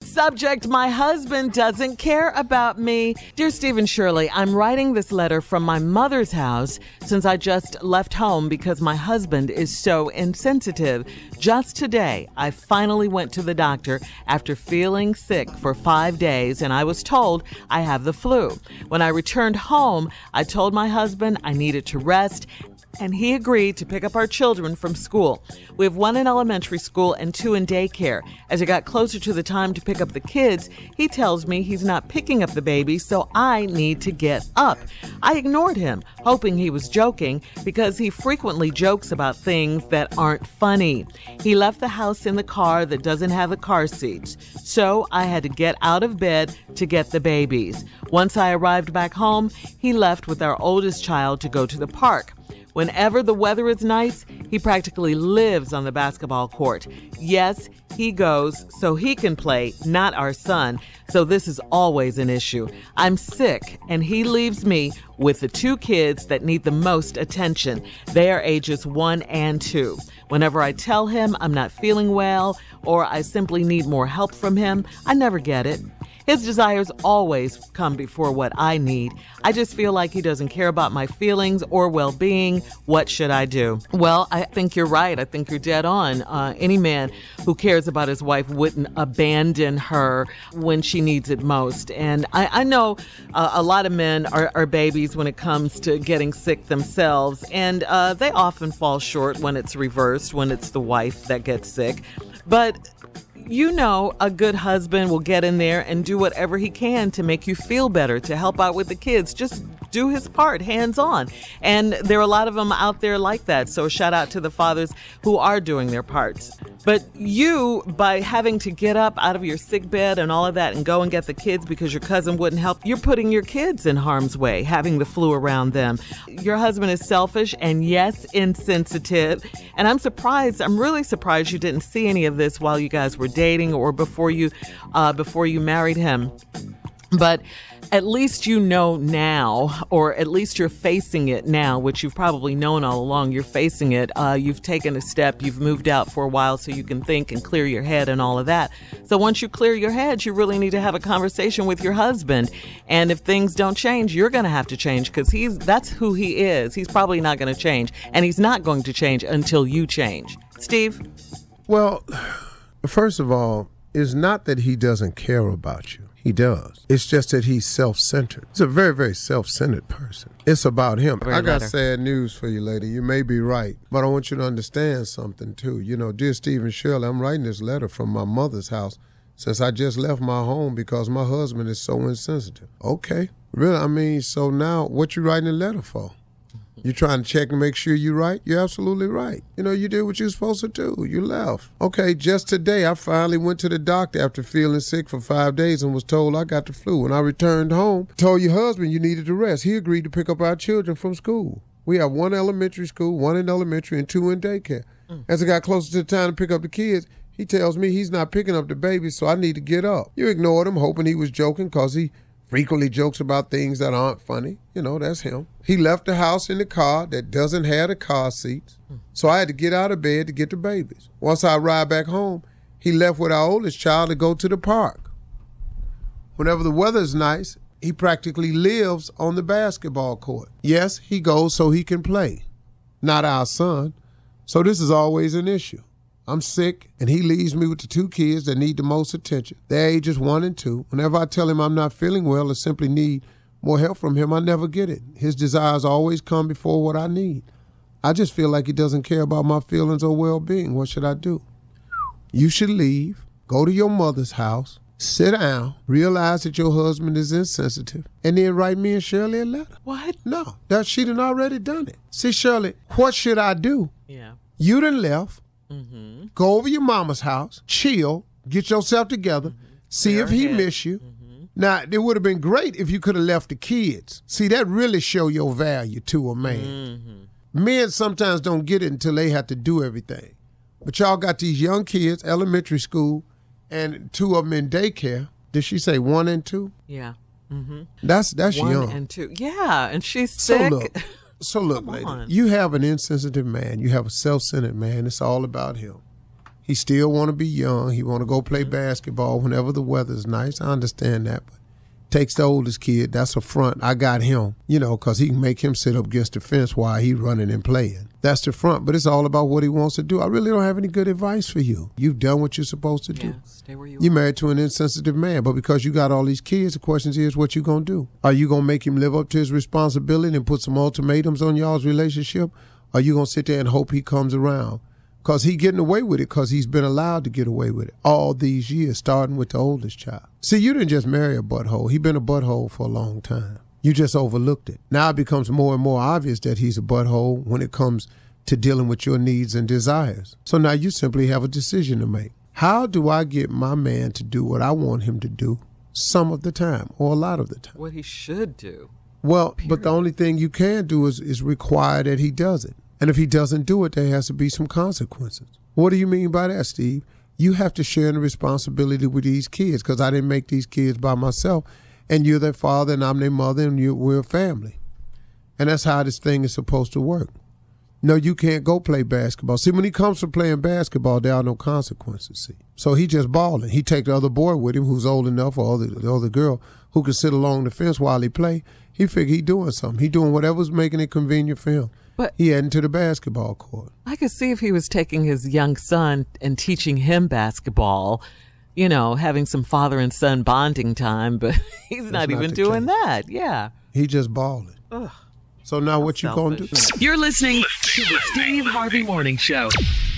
Subject, my husband doesn't care about me. Dear Stephen Shirley, I'm writing this letter from my mother's house since I just left home because my husband is so insensitive. Just today, I finally went to the doctor after feeling sick for 5 days, and I was told I have the flu. When I returned home, I told my husband I needed to rest, and he agreed to pick up our children from school. We have 1 in elementary school and 2 in daycare. As it got closer to the time to pick up the kids, he tells me he's not picking up the baby, so I need to get up. I ignored him, hoping he was joking, because he frequently jokes about things that aren't funny. He left the house in the car that doesn't have the car seats, so I had to get out of bed to get the babies. Once I arrived back home, he left with our oldest child to go to the park. Whenever the weather is nice, he practically lives on the basketball court. Yes, he goes so he can play, not our son, so this is always an issue. I'm sick, and he leaves me with the 2 kids that need the most attention. They are ages 1 and 2. Whenever I tell him I'm not feeling well or I simply need more help from him, I never get it. His desires always come before what I need. I just feel like he doesn't care about my feelings or well-being. What should I do? Well, I think you're right. I think you're dead on. Any man who cares about his wife wouldn't abandon her when she needs it most. And I know a lot of men are babies when it comes to getting sick themselves. And they often fall short when it's reversed, when it's the wife that gets sick. But you know, a good husband will get in there and do whatever he can to make you feel better, to help out with the kids. Just do his part, hands on. And there are a lot of them out there like that. So shout out to the fathers who are doing their parts. But you, by having to get up out of your sick bed and all of that and go and get the kids because your cousin wouldn't help, you're putting your kids in harm's way, having the flu around them. Your husband is selfish and, yes, insensitive. And I'm really surprised you didn't see any of this while you guys were dating or before you married him. But at least you know now, or at least you're facing it now, which you've probably known all along. You're facing it. You've taken a step. You've moved out for a while so you can think and clear your head and all of that. So once you clear your head, you really need to have a conversation with your husband. And if things don't change, you're going to have to change because that's who he is. He's probably not going to change. And he's not going to change until you change. Steve? Well, first of all, it's not that he doesn't care about you. He does. It's just that he's self-centered. He's a very, very self-centered person. It's about him. I got sad news for you, lady. You may be right, but I want you to understand something, too. You know, dear Stephen Shirley, I'm writing this letter from my mother's house since I just left my home because my husband is so insensitive. Okay. Really? I mean, so now what you writing a letter for? You trying to check and make sure you're right? You're absolutely right. You know, you did what you were supposed to do. You left. Okay, just today I finally went to the doctor after feeling sick for 5 days and was told I got the flu. When I returned home, told your husband you needed to rest. He agreed to pick up our children from school. We have 1 elementary school, 1 in elementary, and 2 in daycare. As it got closer to the time to pick up the kids, he tells me he's not picking up the baby, so I need to get up. You ignored him, hoping he was joking because he frequently jokes about things that aren't funny. You know, that's him. He left the house in the car that doesn't have the car seats. So I had to get out of bed to get the babies. Once I arrived back home, he left with our oldest child to go to the park. Whenever the weather's nice, he practically lives on the basketball court. Yes, he goes so he can play. Not our son. So this is always an issue. I'm sick, and he leaves me with the 2 kids that need the most attention. Their ages 1 and 2. Whenever I tell him I'm not feeling well or simply need more help from him, I never get it. His desires always come before what I need. I just feel like he doesn't care about my feelings or well-being. What should I do? You should leave, go to your mother's house, sit down, realize that your husband is insensitive, and then write me and Shirley a letter. What? No, she done already done it. See, Shirley, what should I do? Yeah. You done left. Mm-hmm. Go over your mama's house, chill, get yourself together, see if he miss you. Now, it would have been great if you could have left the kids. See, that really show your value to a man. Men sometimes don't get it until they have to do everything. But y'all got these young kids, elementary school, and 2 of them in daycare. Did she say 1 and 2? Yeah. Mm-hmm. That's 1 young. and 2. Yeah, and she's sick. So look, lady, you have an insensitive man. You have a self-centered man. It's all about him. He still want to be young. He want to go play basketball whenever the weather's nice. I understand that, but takes the oldest kid. That's a front. I got him, because he can make him sit up against the fence while he running and playing. That's the front, but it's all about what he wants to do. I really don't have any good advice for you. You've done what you're supposed to do. Yeah, stay where you You're are. married to an insensitive man, but because you got all these kids, the question is what you going to do? Are you going to make him live up to his responsibility and put some ultimatums on y'all's relationship? Or are you going to sit there and hope he comes around? Because he's getting away with it because he's been allowed to get away with it all these years, starting with the oldest child. See, you didn't just marry a butthole. He's been a butthole for a long time. You just overlooked it. Now it becomes more and more obvious that he's a butthole when it comes to dealing with your needs and desires. So now you simply have a decision to make. How do I get my man to do what I want him to do some of the time or a lot of the time? What he should do. Well, but the only thing you can do is require that he does it. And if he doesn't do it, there has to be some consequences. What do you mean by that, Steve? You have to share the responsibility with these kids because I didn't make these kids by myself. And you're their father and I'm their mother and we're a family. And that's how this thing is supposed to work. No, you can't go play basketball. See, when he comes from playing basketball, there are no consequences, see. So he just balling. He take the other boy with him who's old enough, or the other girl who can sit along the fence while he play. He figure he doing something. He doing whatever's making it convenient for him. But he heading to the basketball court. I could see if he was taking his young son and teaching him basketball, having some father and son bonding time, but he's not even doing that. Yeah. He just balling. Ugh. So now what you going to do? You're listening to the Steve Harvey Morning Show.